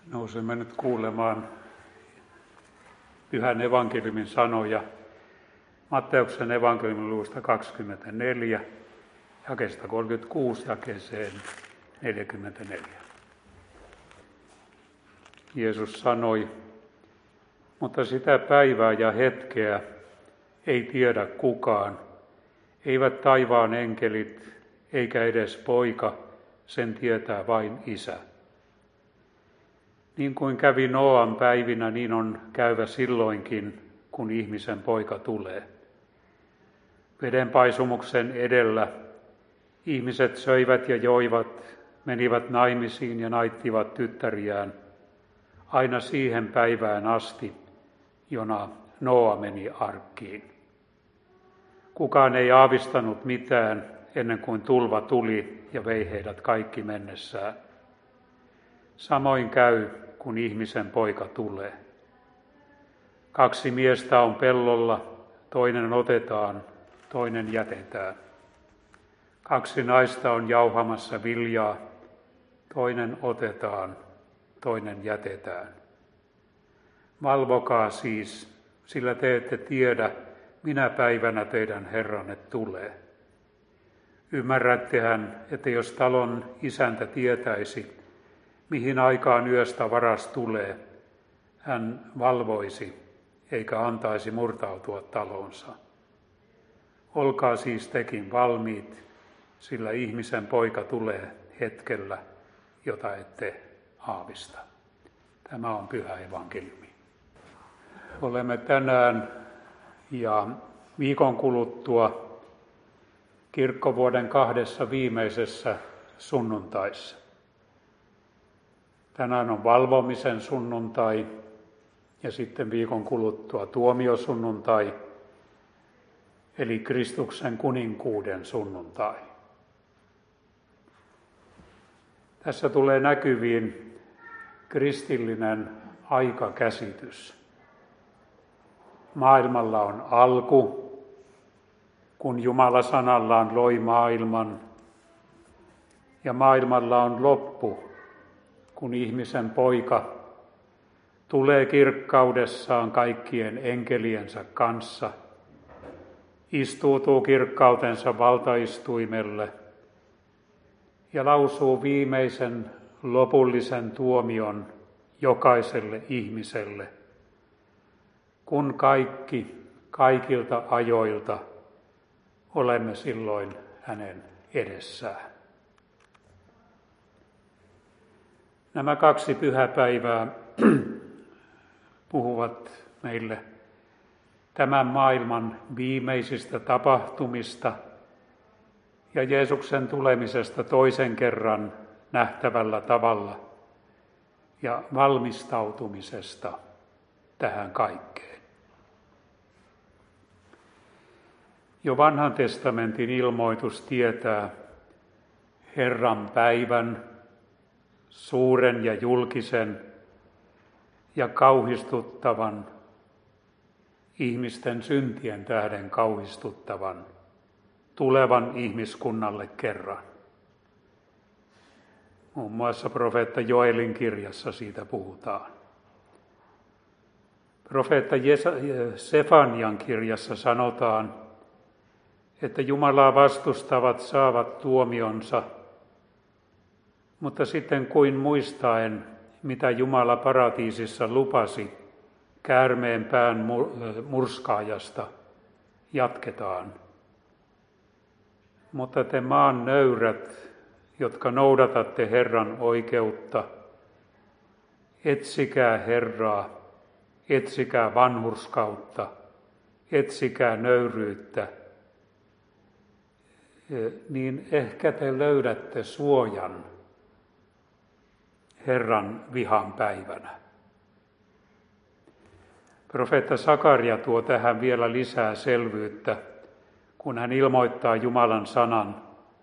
Nousemme nyt kuulemaan Pyhän evankeliumin sanoja Matteuksen evankeliumin luvusta 24, jakeesta 36 jakeeseen 44. Jeesus sanoi, mutta sitä päivää ja hetkeä ei tiedä kukaan, eivät taivaan enkelit eikä edes poika, sen tietää vain Isä. Niin kuin kävi Nooan päivinä, niin on käyvä silloinkin, kun ihmisen poika tulee. Vedenpaisumuksen edellä ihmiset söivät ja joivat, menivät naimisiin ja naittivat tyttäriään, aina siihen päivään asti, jona Nooa meni arkkiin. Kukaan ei aavistanut mitään ennen kuin tulva tuli ja vei heidät kaikki mennessään. Samoin käy, kun ihmisen poika tulee. 2 miestä on pellolla, toinen otetaan, toinen jätetään. 2 naista on jauhamassa viljaa, toinen otetaan, toinen jätetään. Valvokaa siis, sillä te ette tiedä, minä päivänä teidän Herranne tulee. Ymmärrättehän, että jos talon isäntä tietäisi, mihin aikaan yöstä varas tulee, hän valvoisi eikä antaisi murtautua talonsa. Olkaa siis tekin valmiit, sillä ihmisen poika tulee hetkellä, jota ette aavista. Tämä on Pyhä evankeliumi. Olemme tänään ja viikon kuluttua kirkkovuoden 2 viimeisessä sunnuntaissa. Tänään on valvomisen sunnuntai ja sitten viikon kuluttua tuomiosunnuntai, eli Kristuksen kuninkuuden sunnuntai. Tässä tulee näkyviin kristillinen aikakäsitys. Maailmalla on alku, kun Jumala sanallaan loi maailman, ja maailmalla on loppu, kun ihmisen poika tulee kirkkaudessaan kaikkien enkeliensä kanssa, istuutuu kirkkautensa valtaistuimelle ja lausuu viimeisen lopullisen tuomion jokaiselle ihmiselle, kun kaikilta ajoilta olemme silloin hänen edessään. Nämä 2 pyhäpäivää puhuvat meille tämän maailman viimeisistä tapahtumista ja Jeesuksen tulemisesta toisen kerran nähtävällä tavalla ja valmistautumisesta tähän kaikkeen. Jo Vanhan testamentin ilmoitus tietää Herran päivän, suuren ja julkisen ja kauhistuttavan, ihmisten syntien tähden kauhistuttavan, tulevan ihmiskunnalle kerran. Muun muassa profeetta Joelin kirjassa siitä puhutaan. Profeetta Sefanian kirjassa sanotaan, että Jumalaa vastustavat saavat tuomionsa, mutta sitten kuin muistaen, mitä Jumala paratiisissa lupasi käärmeen pään murskaajasta, jatketaan. Mutta te maan nöyrät, jotka noudatatte Herran oikeutta, etsikää Herraa, etsikää vanhurskautta, etsikää nöyryyttä, niin ehkä te löydätte suojan Herran vihan päivänä. Profeetta Sakaria tuo tähän vielä lisää selvyyttä, kun hän ilmoittaa Jumalan sanan.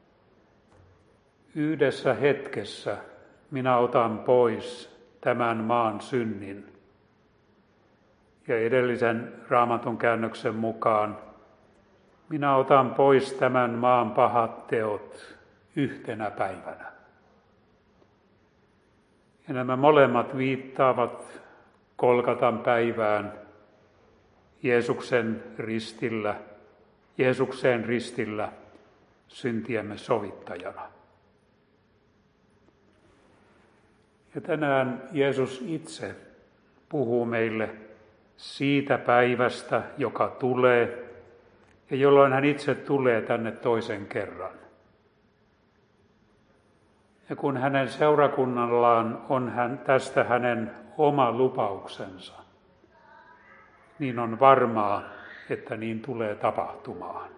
Yhdessä hetkessä minä otan pois tämän maan synnin. Ja edellisen Raamatun käännöksen mukaan minä otan pois tämän maan pahat teot yhtenä päivänä. Ja nämä molemmat viittaavat Golgatan päivään Jeesukseen ristillä syntiemme sovittajana. Ja tänään Jeesus itse puhuu meille siitä päivästä, joka tulee, ja jolloin hän itse tulee tänne toisen kerran. Ja kun hänen seurakunnallaan on tästä hänen oma lupauksensa, niin on varmaa, että niin tulee tapahtumaan.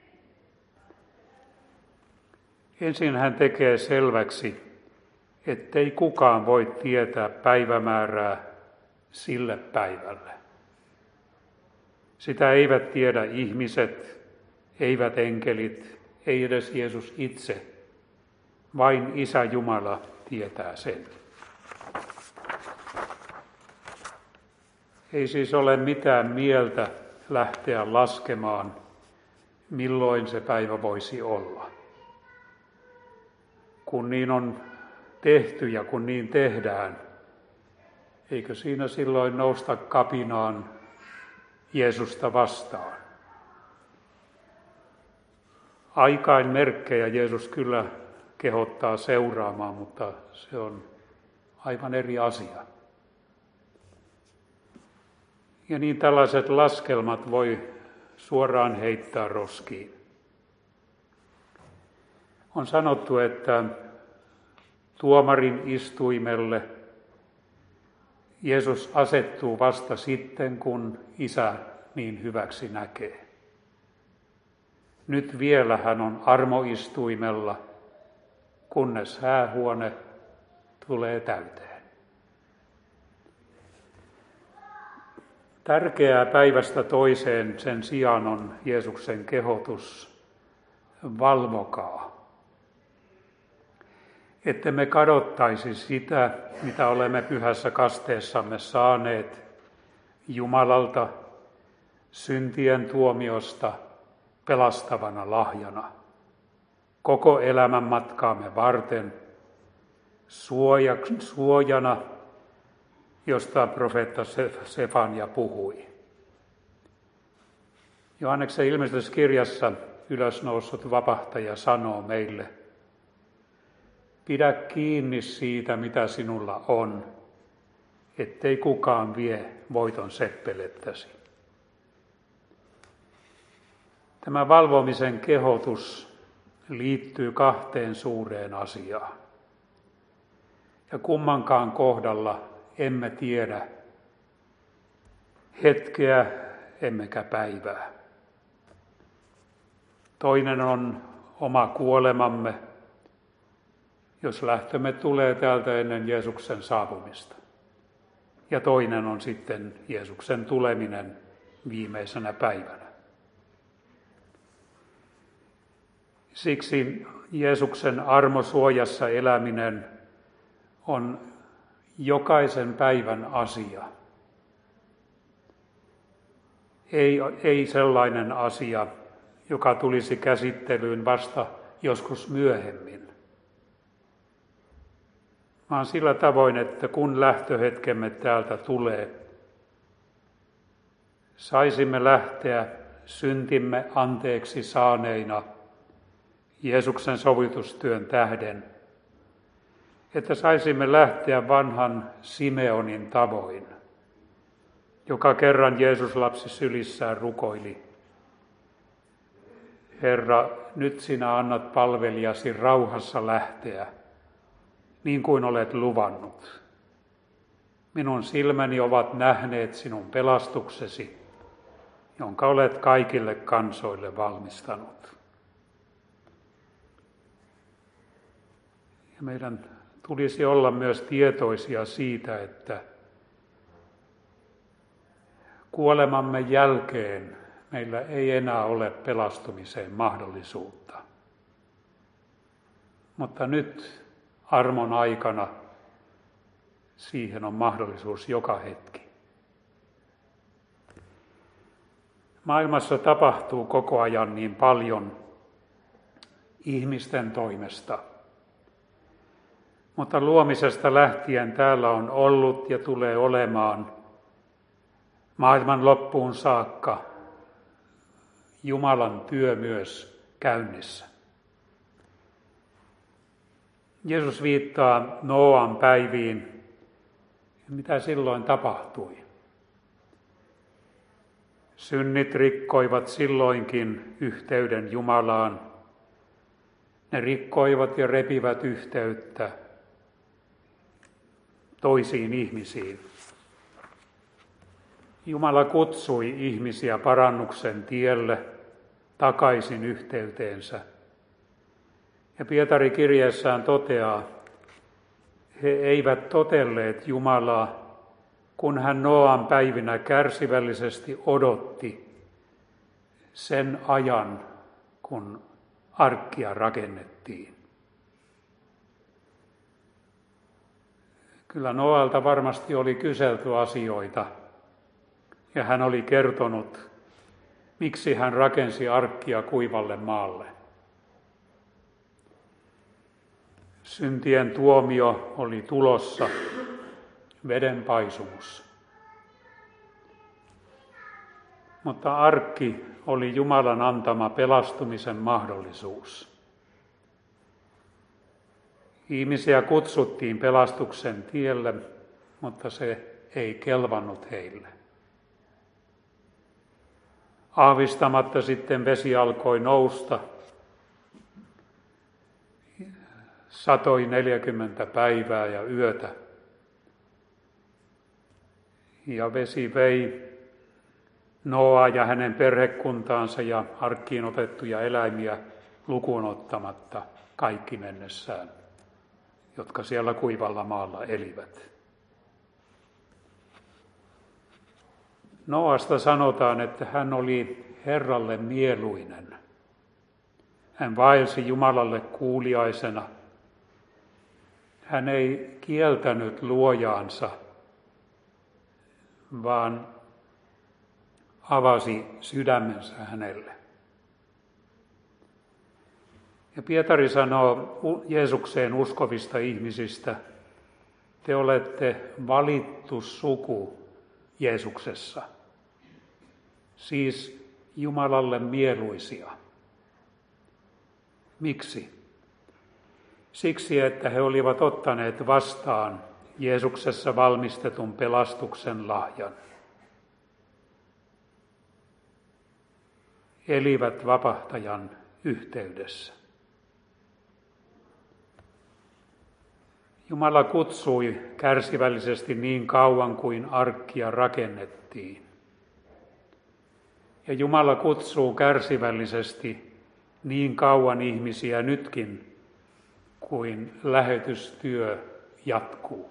Ensin hän tekee selväksi, ettei kukaan voi tietää päivämäärää sille päivälle. Sitä eivät tiedä ihmiset, eivät enkelit, ei edes Jeesus itse. Vain Isä Jumala tietää sen. Ei siis ole mitään mieltä lähteä laskemaan, milloin se päivä voisi olla. Kun niin on tehty ja kun niin tehdään, eikö siinä silloin nousta kapinaan Jeesusta vastaan? Aikain merkkejä Jeesus kyllä kehottaa seuraamaan, mutta se on aivan eri asia. Ja niin tällaiset laskelmat voi suoraan heittää roskiin. On sanottu, että tuomarin istuimelle Jeesus asettuu vasta sitten, kun Isä niin hyväksi näkee. Nyt vielä hän on armoistuimella, kunnes häähuone tulee täyteen. Tärkeää päivästä toiseen sen sijaan on Jeesuksen kehotus: valvokaa. Että me kadottaisi sitä, mitä olemme pyhässä kasteessamme saaneet Jumalalta syntien tuomiosta pelastavana lahjana, koko elämän matkaamme varten, suojana, josta profeetta Sefania puhui. Johanneksen ilmestyskirjassa ylösnoussut vapahtaja sanoo meille: pidä kiinni siitä, mitä sinulla on, ettei kukaan vie voiton seppelettäsi. Tämä valvomisen kehotus liittyy kahteen suureen asiaan. Ja kummankaan kohdalla emme tiedä hetkeä emmekä päivää. Toinen on oma kuolemamme, jos lähtömme tulee täältä ennen Jeesuksen saapumista. Ja toinen on sitten Jeesuksen tuleminen viimeisenä päivänä. Siksi Jeesuksen armosuojassa eläminen on jokaisen päivän asia. Ei sellainen asia, joka tulisi käsittelyyn vasta joskus myöhemmin, vaan sillä tavoin, että kun lähtöhetkemme täältä tulee, saisimme lähteä syntimme anteeksi saaneina Jeesuksen sovitustyön tähden, että saisimme lähteä vanhan Simeonin tavoin, joka kerran Jeesus-lapsi sylissään rukoili: Herra, nyt sinä annat palvelijasi rauhassa lähteä, niin kuin olet luvannut. Minun silmäni ovat nähneet sinun pelastuksesi, jonka olet kaikille kansoille valmistanut. Ja meidän tulisi olla myös tietoisia siitä, että kuolemamme jälkeen meillä ei enää ole pelastumiseen mahdollisuutta. Mutta nyt armon aikana siihen on mahdollisuus joka hetki. Maailmassa tapahtuu koko ajan niin paljon ihmisten toimesta. Mutta luomisesta lähtien täällä on ollut ja tulee olemaan maailman loppuun saakka Jumalan työ myös käynnissä. Jeesus viittaa Nooan päiviin. Mitä silloin tapahtui? Synnit rikkoivat silloinkin yhteyden Jumalaan. Ne rikkoivat ja repivät yhteyttä toisiin ihmisiin. Jumala kutsui ihmisiä parannuksen tielle takaisin yhteyteensä. Ja Pietari kirjeessään toteaa, he eivät totelleet Jumalaa, kun hän Nooan päivinä kärsivällisesti odotti sen ajan, kun arkkia rakennettiin. Kyllä Nooalta varmasti oli kyselty asioita, ja hän oli kertonut, miksi hän rakensi arkkia kuivalle maalle. Syntien tuomio oli tulossa, vedenpaisumus. Mutta arkki oli Jumalan antama pelastumisen mahdollisuus. Ihmisiä kutsuttiin pelastuksen tielle, mutta se ei kelvannut heille. Aavistamatta sitten vesi alkoi nousta. Satoi 40 päivää ja yötä. Ja vesi vei Nooa ja hänen perhekuntaansa ja arkkiin otettuja eläimiä lukuun ottamatta kaikki mennessään, jotka siellä kuivalla maalla elivät. Nooasta sanotaan, että hän oli Herralle mieluinen. Hän vaelsi Jumalalle kuuliaisena. Hän ei kieltänyt luojaansa, vaan avasi sydämensä hänelle. Ja Pietari sanoo Jeesukseen uskovista ihmisistä, te olette valittu suku Jeesuksessa, siis Jumalalle mieluisia. Miksi? Siksi, että he olivat ottaneet vastaan Jeesuksessa valmistetun pelastuksen lahjan. Elivät vapahtajan yhteydessä. Jumala kutsui kärsivällisesti niin kauan kuin arkkia rakennettiin. Ja Jumala kutsuu kärsivällisesti niin kauan ihmisiä nytkin, kuin lähetystyö jatkuu.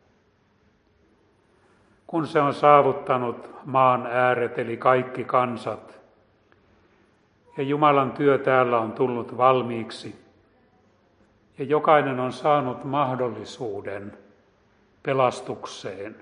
Kun se on saavuttanut maan ääret eli kaikki kansat, ja Jumalan työ täällä on tullut valmiiksi, ja jokainen on saanut mahdollisuuden pelastukseen,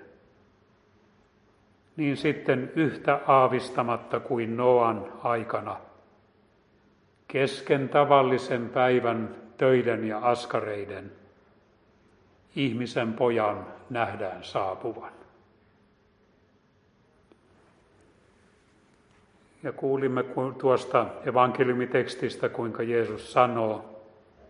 niin sitten yhtä aavistamatta kuin Nooan aikana, kesken tavallisen päivän töiden ja askareiden, ihmisen pojan nähdään saapuvan. Ja kuulimme tuosta evankeliumitekstistä, kuinka Jeesus sanoo,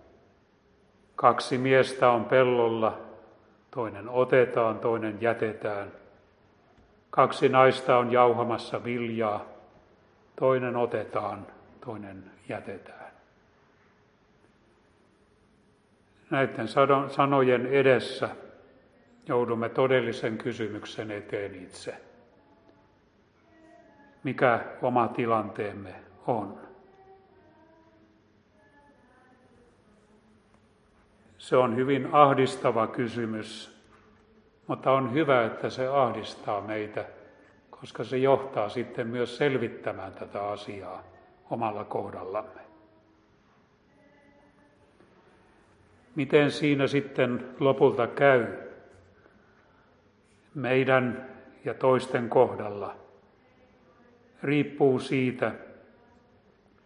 2 miestä on pellolla, toinen otetaan, toinen jätetään. 2 naista on jauhamassa viljaa, toinen otetaan, toinen jätetään. Näiden sanojen edessä joudumme todellisen kysymyksen eteen itse. Mikä oma tilanteemme on? Se on hyvin ahdistava kysymys, mutta on hyvä, että se ahdistaa meitä, koska se johtaa sitten myös selvittämään tätä asiaa omalla kohdallamme. Miten siinä sitten lopulta käy meidän ja toisten kohdalla, riippuu siitä,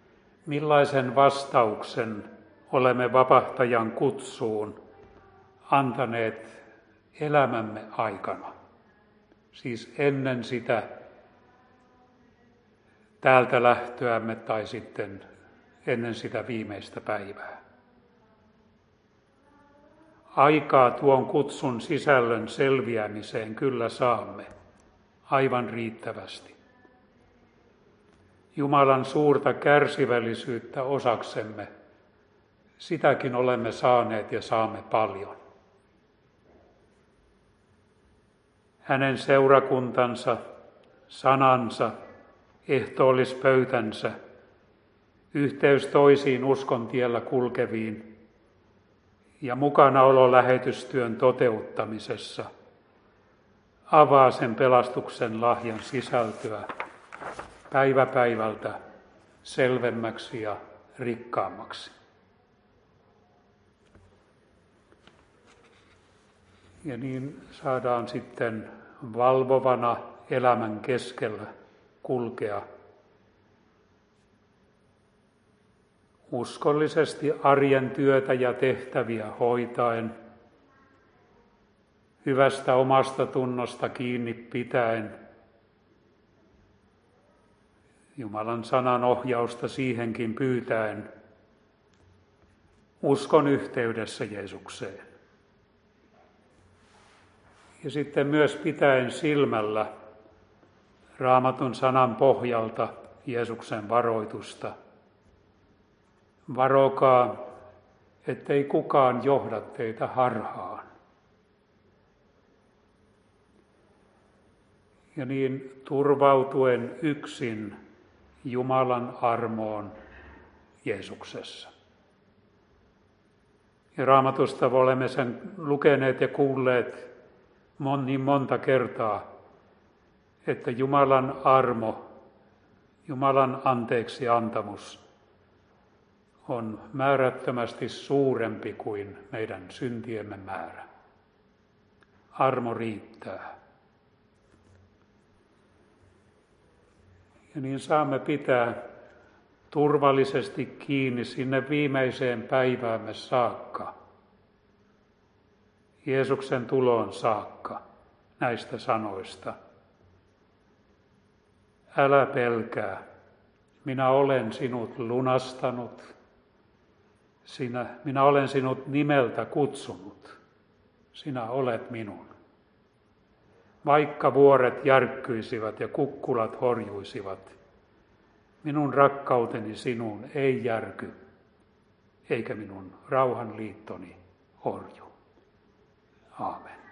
millaisen vastauksen olemme vapahtajan kutsuun antaneet elämämme aikana. Siis ennen sitä täältä lähtöämme tai sitten ennen sitä viimeistä päivää. Aikaa tuon kutsun sisällön selviämiseen kyllä saamme, aivan riittävästi. Jumalan suurta kärsivällisyyttä osaksemme, sitäkin olemme saaneet ja saamme paljon. Hänen seurakuntansa, sanansa, ehtoollispöytänsä, yhteys toisiin uskon tiellä kulkeviin ja mukanaolo lähetystyön toteuttamisessa avaa sen pelastuksen lahjan sisältöä päivä päivältä selvemmäksi ja rikkaammaksi. Ja niin saadaan sitten valvovana elämän keskellä kulkea uskollisesti arjen työtä ja tehtäviä hoitaen, hyvästä omasta tunnosta kiinni pitäen, Jumalan sanan ohjausta siihenkin pyytäen, uskon yhteydessä Jeesukseen. Ja sitten myös pitäen silmällä Raamatun sanan pohjalta Jeesuksen varoitusta. Varokaa, ettei kukaan johda teitä harhaan. Ja niin turvautuen yksin Jumalan armoon Jeesuksessa. Ja Raamatusta olemme sen lukeneet ja kuulleet niin monta kertaa, että Jumalan armo, Jumalan anteeksi antamus on määrättömästi suurempi kuin meidän syntiemme määrä. Armo riittää. Ja niin saamme pitää turvallisesti kiinni sinne viimeiseen päiväämme saakka, Jeesuksen tuloon saakka näistä sanoista. Älä pelkää, minä olen sinut lunastanut, minä olen sinut nimeltä kutsunut, sinä olet minun. Vaikka vuoret järkkyisivät ja kukkulat horjuisivat, minun rakkauteni sinuun ei järky, eikä minun rauhanliittoni horju. Aamen.